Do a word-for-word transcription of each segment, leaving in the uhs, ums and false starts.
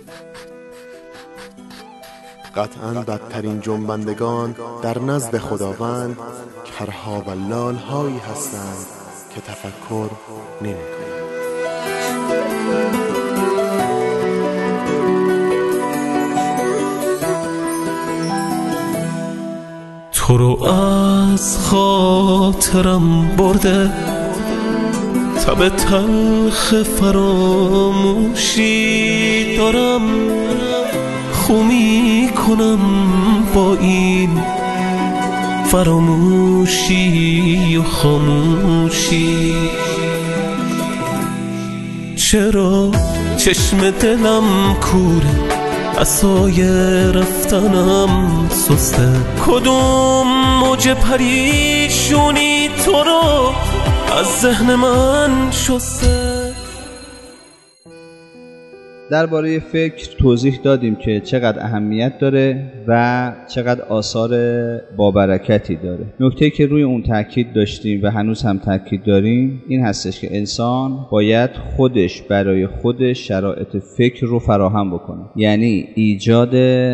قطعاً بدترین جنبندگان در نزد خداوند کرها و لالهایی هستند که تفکر نمی‌کنند. تو رو از خاطرم برده تب تلخ فراموشی دارم، خو می کنم با این فراموشی و خاموشی. چرا چشم دلم کوره، عصای رفتنم سسته، کدوم موج پریشونی تو رو از ذهن من شسته. درباره فکر توضیح دادیم که چقدر اهمیت داره و چقدر آثار بابرکتی داره. نکته که روی اون تاکید داشتیم و هنوز هم تاکید داریم این هستش که انسان باید خودش برای خودش شرایط فکر رو فراهم بکنه، یعنی ایجاد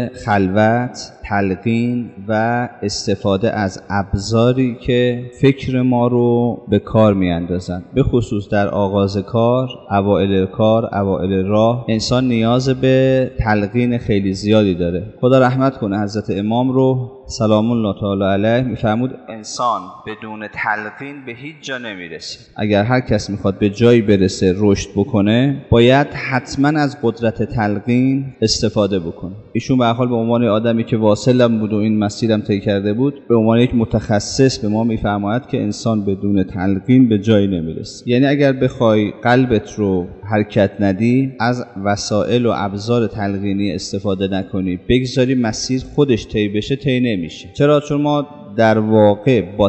خلوت، تلقین و استفاده از ابزاری که فکر ما رو به کار میاندازن. به خصوص در آغاز کار، اوائل کار، اوائل راه انسان نیاز به تلقین خیلی زیادی داره. خدا رحمت کنه حضرت امام رو سلام الله تعالی علیه میفرمود انسان بدون تلقین به هیچ جا نمیرسه. اگر هر کس میخواد به جایی برسه، رشد بکنه، باید حتما از قدرت تلقین استفاده بکنه. ایشون به هر حال به عنوان آدمی که واصلم بود و این مسیرم طی کرده بود، به عنوان یک متخصص به ما میفرماید که انسان بدون تلقین به جایی نمیرسه. یعنی اگر بخوای قلبت رو حرکت ندی، از وسایل و ابزار تلقینی استفاده نکنی، بگذاری مسیر خودش طی بشه، طی نمیشه. چرا؟ چون ما در واقع با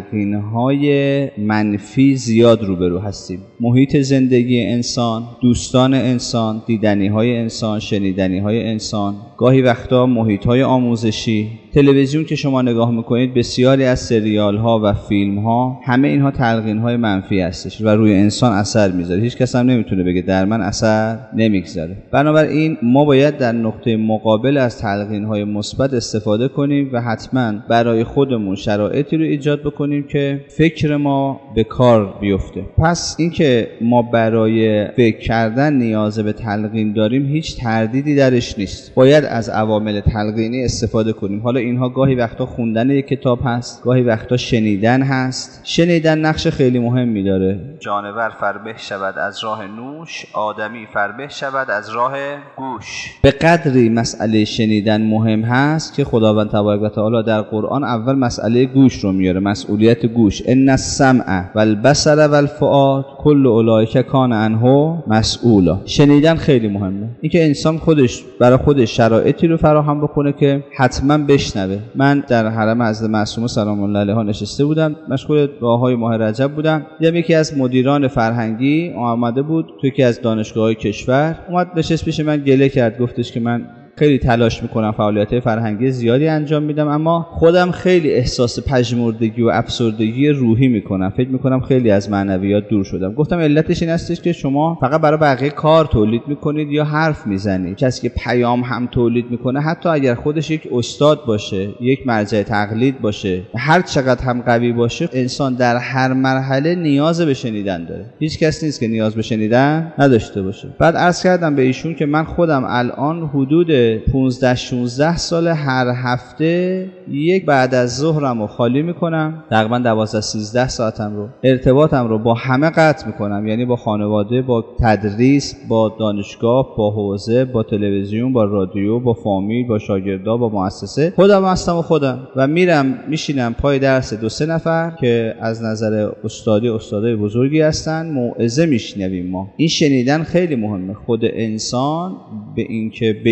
تلقین‌های منفی زیاد روبرو هستیم. محیط زندگی انسان، دوستان انسان، دیدنی‌های انسان، شنیدنی‌های انسان، گاهی وقتا محیط‌های آموزشی، تلویزیون که شما نگاه میکنید، بسیاری از سریال‌ها و فیلم‌ها، همه اینها تلقین‌های منفی هستش و روی انسان اثر میذاره. هیچ کس هم نمیتونه بگه در من اثر نمیگذاره. بنابراین ما باید در نقطه مقابل از تلقین‌های مثبت استفاده کنیم و حتما برای خودمون شرایطی رو ایجاد بکنیم که فکر ما به کار بیفته. پس اینکه ما برای فکر کردن نیاز به تلقین داریم هیچ تردیدی درش نیست. باید از عوامل تلقینی استفاده کنیم. حالا اینها گاهی وقتا خوندن یک کتاب هست، گاهی وقتا شنیدن هست. شنیدن نقش خیلی مهمی داره. جانور فربه شود از راه نوش، آدمی فربه شود از راه گوش. به قدری مسئله شنیدن مهم هست که خداوند تبارک و تعالی در قرآن اول مسئله گوش رو میاره، مسئولیت گوش. ان السمع والبصر والفؤاد کل اولئک کان عنه مسئولا. شنیدن خیلی مهمه. اینکه انسان خودش برای خودش شرایطی رو فراهم بکنه که حتما بشنوه. من در حرم حضرت معصومه سلام الله علیها نشسته بودم، مشغول دعاهای ماه رجب بودم. دیدم یکی از مدیران فرهنگی آمده بود تو یکی از دانشگاه‌های کشور، اومد نشست پیش من، گله کرد، گفتش که من خیلی تلاش میکنم، فعالیت فرهنگی زیادی انجام میدم، اما خودم خیلی احساس پژمردگی و افسردگی روحی میکنم، فکر میکنم خیلی از معنویات دور شدم. گفتم علتش این هستش که شما فقط برای بقیه کار تولید میکنید یا حرف میزنید. کسی که پیام هم تولید میکنه، حتی اگر خودش یک استاد باشه، یک مرجع تقلید باشه، هر چقدر هم قوی باشه، انسان در هر مرحله نیاز به شنیدن داره. هیچ کس نیست که نیاز به شنیدن نداشته باشه. بعد عرض کردم به ایشون که من خودم الان حدود پانزده شانزده سال هر هفته یک بعد از ظهرم رو خالی میکنم، تقریبا دوازده سیزده ساعتم رو، ارتباطم رو با همه قطع میکنم، یعنی با خانواده، با تدریس، با دانشگاه، با حوزه، با تلویزیون، با رادیو، با فامیل، با شاگردا، با مؤسسه. خودم هستم و خودم و میرم میشینم پای درس دو سه نفر که از نظر استادی استادای بزرگی هستن، موعظه میشنویم. ما این شنیدن خیلی مهمه. خود انسان به اینکه بشنوه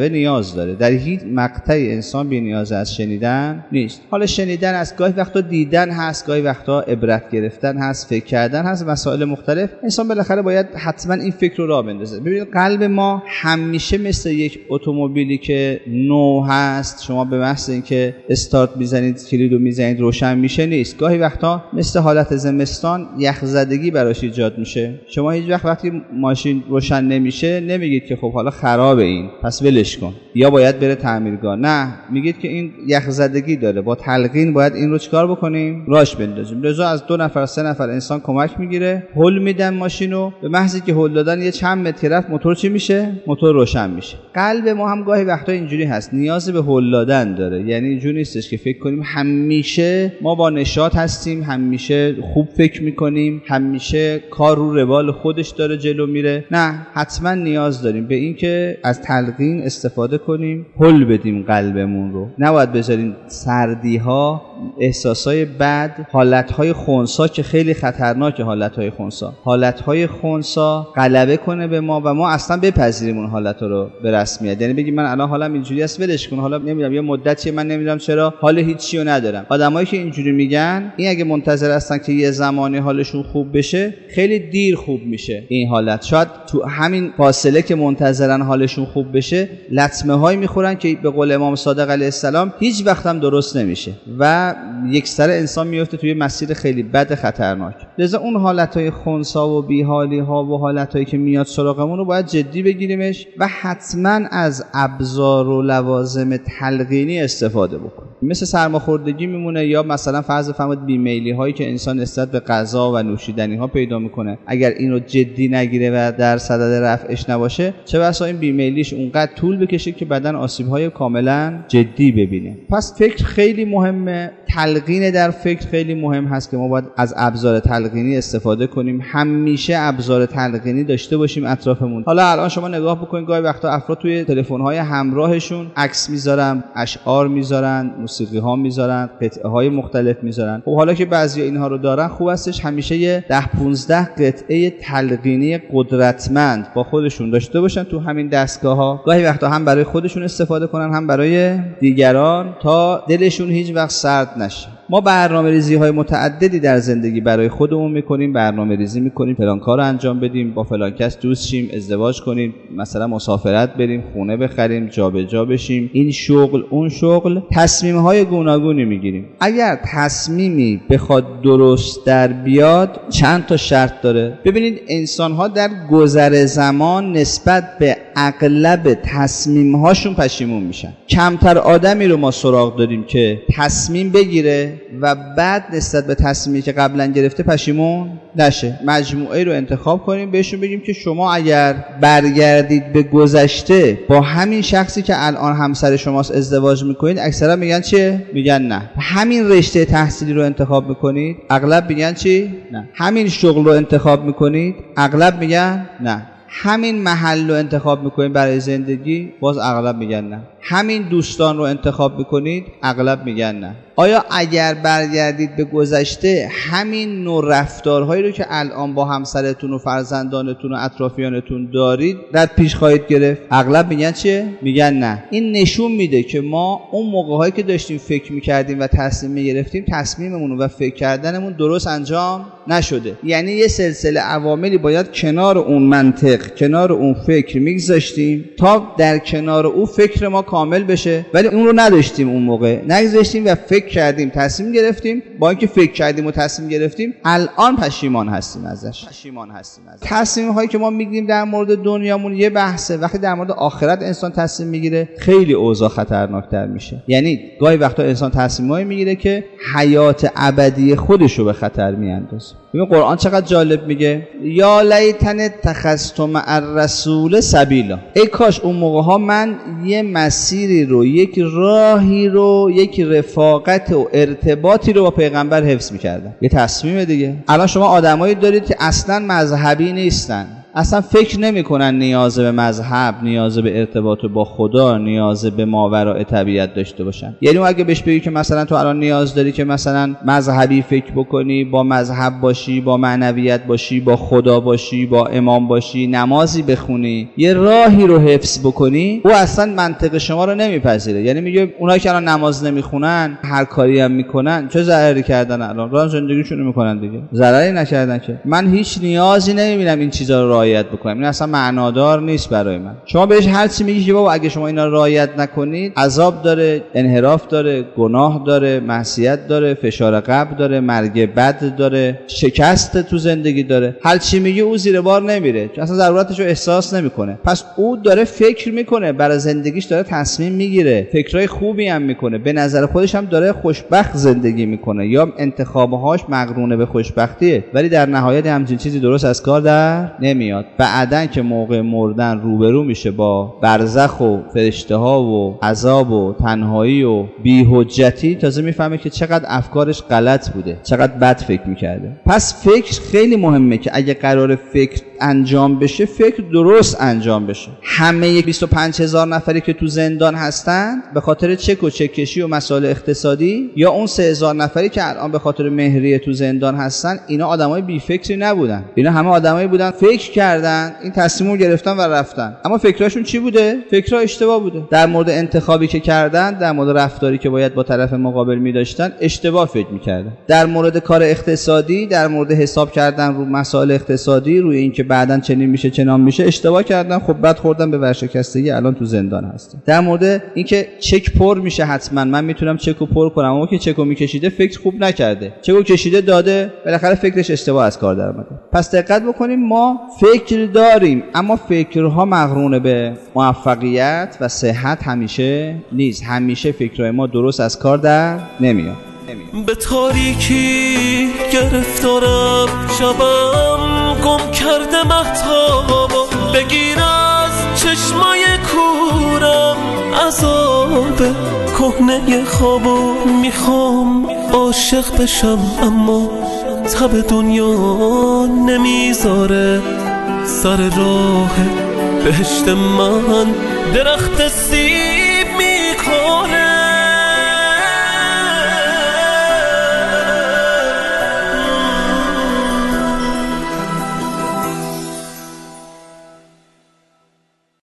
دقیقه نیاز داره. در هیچ مقطعی انسان بی نیاز از شنیدن نیست. حالا شنیدن از گاهی وقتا دیدن هست، گاهی وقتا عبرت گرفتن هست، فکر کردن هست، مسائل مختلف. انسان بالاخره باید حتما این فکر رو راه بندازه. ببینید قلب ما همیشه مثل یک اتومبیلی که نو هست، شما به محض اینکه استارت میزنید کلیدو میزنید روشن میشه نیست. گاهی وقتا مثل حالت زمستان یخزدگی براش ایجاد میشه. شما هیچ وقت وقتی ماشین روشن نمیشه نمیگید که خب حالا خرابه این پس ولش کن یا باید بره تعمیرگاه. نه، میگید که این یخزدگی داره، با تلقین باید این رو چیکار بکنیم؟ راش بندازیم. لذا از دو نفر سه نفر انسان کمک میگیره، هول میدن ماشینو. به محضی که هول دادن یه چند متر رفت موتور چی میشه؟ موتور روشن میشه. قلب ما هم گاهی وقتا اینجوری هست، نیاز به هول دادن داره. یعنی اینجوری نیستش که فکر کنیم همیشه ما با نشاط هستیم، همیشه خوب فکر میکنیم، همیشه کار رو روال خودش داره جلو میره. نه، حتما نیاز داریم به این که از تلقین استفاده کنیم، هول بدیم قلبمون رو. نباید بذاریم سردی ها، احساسای بد، حالتهای خنثی که خیلی خطرناکه، حالتهای خنثی حالتهای خنثی غلبه کنه به ما و ما اصلا بپذیریم اون حالت رو به رسمیت. یعنی بگیم من الان حالم اینجوری است ولش کن، حالا نمیدونم یه مدتی من نمیدونم چرا حال هیچی رو ندارم. آدمایی که اینجوری میگن این اگه منتظر هستن که یه زمانی حالشون خوب بشه خیلی دیر خوب میشه این حالت. شاید تو همین فاصله که منتظرن حالشون خوب بشه لطمه هایی میخورن که به قول امام صادق علیه السلام هیچ وقت هم درست نمیشه و یک سر انسان میفته توی مسیر خیلی بد خطرناک. لذا اون حالتهای خنثی و بیحالی ها و حالتهایی که میاد سراغمون رو باید جدی بگیریمش و حتما از ابزار و لوازم تلقینی استفاده بکنیم. مثل سرماخوردگی میمونه یا مثلا فرض فرمایید بیمیلی هایی که انسان نسبت به غذا و نوشیدنی ها پیدا میکنه، اگر اینو جدی نگیره و در صدد رفعش نباشه چه بسا این بیمیلیش اونقدر طول بکشه که بدن آسیب های کاملا جدی ببینه. پس فکر خیلی مهمه، تلقین در فکر خیلی مهم هست که ما باید از ابزار تلقینی استفاده کنیم. همیشه ابزار تلقینی داشته باشیم اطرافمون. حالا الان شما نگاه بکنید گاهی وقتا افراد توی تلفن‌های همراهشون عکس میذارن، اشعار میذارن، موسیقی ها میذارن، قطعه های مختلف میذارن. خب حالا که بعضی اینها رو دارن خوب استش همیشه یه ده پانزده قطعه تلقینی قدرتمند با خودشون داشته باشن تو همین دستگاه‌ها. گاهی وقتا هم برای خودشون استفاده کنن هم برای دیگران تا دلشون هیچ وقت سرد نشه. ما برنامه‌ریزی های متعددی در زندگی برای خودمون میکنیم، برنامه‌ریزی میکنیم فلان کارو انجام بدیم، با فلان کس دوست شیم، ازدواج کنیم، مثلا مسافرت بریم، خونه بخریم، جابجا بشیم، این شغل اون شغل، تصمیم های گوناگونی میگیریم. اگر تصمیمی بخواد درست در بیاد چند تا شرط داره. ببینید انسان ها در گذر زمان نسبت به اغلب تصمیم هاشون پشیمون میشن. کمتر آدمی رو ما سراغ داریم که تصمیم بگیره و بعد نسبت به تصمیمی که قبلا گرفته پشیمون نشه. مجموعه رو انتخاب کنیم، بهشون بگیم که شما اگر برگردید به گذشته با همین شخصی که الان همسر شماست ازدواج میکنید، اکثرا میگن چیه؟ میگن نه. همین رشته تحصیلی رو انتخاب میکنید، اغلب میگن چی؟ نه. همین شغل رو انتخاب میکنید، اغلب میگن نه. همین محل رو انتخاب میکنید برای زندگی، باز اغلب میگن نه. همین دوستان رو انتخاب میکنید، اغلب میگن نه. آیا اگر برگردید به گذشته همین نوع رفتارهایی رو که الان با همسرتون و فرزندانتون و اطرافیانتون دارید رد پیش خواهید گرفت؟ اغلب میگن چیه؟ میگن نه. این نشون میده که ما اون موقع‌هایی که داشتیم فکر میکردیم و تصمیم میگرفتیم تصمیممون و فکر کردنمون درست انجام نشده. یعنی یه سلسله عواملی باید کنار اون منطق، کنار اون فکر میگذاشتیم تا در کنار اون فکر ما کامل بشه، ولی اون رو نداشتیم، اون موقع نگذاشتیم و فکر کردیم، تصمیم گرفتیم. با اینکه فکر کردیم و تصمیم گرفتیم الان پشیمان هستیم ازش. پشیمان هستیم ازش. تصمیم هایی که ما میگیریم در مورد دنیامون یه بحثه، وقتی در مورد آخرت انسان تصمیم میگیره خیلی اوضاع خطرناکتر میشه. یعنی گاهی وقتا انسان تصمیمایی میگیره که حیات ابدی خودش رو به خطر میاندازه. ببین قرآن چقدر جالب میگه، یا لیتن اتخذت مع الرسول سبیلا. ای کاش اون موقع ها من یه مسیری رو، یک راهی رو، یک رفاقت و ارتباطی رو با پیغمبر حفظ میکردم. یه تصمیم دیگه. الان شما آدمایی دارید که اصلا مذهبی نیستن، اصلا فکر نمیکنن نیاز به مذهب، نیاز به ارتباط با خدا، نیاز به ماوراء طبیعت داشته باشن. یعنی اگه بهش بگی که مثلا تو الان نیاز داری که مثلا مذهبی فکر بکنی، با مذهب باشی، با معنویت باشی، با خدا باشی، با امام باشی، نمازی بخونی، یه راهی رو حفظ بکنی، او اصلا منطق شما رو نمیپذیره. یعنی میگه اونایی که الان نماز نمیخونن، هر کاری هم میکنن، چه ضرری کردن؟ الان راه زندگیشون رو میکنن دیگه، ضرری نکردن که. من هیچ نیازی نمیبینم این چیزا رو رعایت بکنم، این اصلا معنادار نیست برای من. شما بهش هر چی میگی که بابا اگه شما اینا رو رعایت نکنید عذاب داره، انحراف داره، گناه داره، معصیت داره، فشار قبر داره، مرگ بد داره، شکست تو زندگی داره، هر چی میگی او زیر بار نمیره، اصلا ضرورتش رو احساس نمیکنه. پس او داره فکر میکنه، برای زندگیش داره تصمیم میگیره، فکرای خوبی هم میکنه، به نظر خودش هم داره خوشبخت زندگی میکنه یا انتخابهاش مقرونه به خوشبختیه، ولی در نهایت همچین چیزی درست از کار در نمیاد. بعدن که موقع مردن روبرو میشه با برزخ و فرشته ها و عذاب و تنهایی و بی‌حجتی، تازه میفهمه که چقدر افکارش غلط بوده، چقدر بد فکر میکرده. پس فکر خیلی مهمه که اگه قرار فکر انجام بشه، فکر درست انجام بشه. همه بیست و پنج هزار نفری که تو زندان هستن به خاطر چک و چک کشی و مسائل اقتصادی، یا اون سه هزار نفری که الان به خاطر مهریه تو زندان هستن، اینا آدمای بی فکری نبودن، اینا همه آدمایی بودن فکر کردن، این تصمیمو گرفتن و رفتن. اما فکراشون چی بوده؟ فکرها اشتباه بوده. در مورد انتخابی که کردن، در مورد رفتاری که باید با طرف مقابل می‌داشتن، اشتباه فکر می‌کردن. در مورد کار اقتصادی، در مورد حساب کردن رو مسائل اقتصادی، روی اینکه بعدن چنین میشه چنان میشه، اشتباه کردن. خب بعد خوردن به ورشکستگی، الان تو زندان هستن. در مورد اینکه چک پر میشه، حتما من میتونم چکو پر کنم، اما که چکو میکشیده فکر خوب نکرده، چکو کشیده داده، بالاخره فکرش اشتباه از کار در اومده. پس دقت بکنیم، ما فکر داریم، اما فکرها مقرون به موفقیت و صحت همیشه نیست. همیشه فکرهای ما درست از کار در نمیاد. به تاریکی گرفتارم، شبم گم کرده مهتابا، بگیر از چشمای کورم عذاب کهنه خوابو. میخوام عاشق بشم اما تب دنیا نمیذاره، سر راه بهشت من درخت سیب میکنه.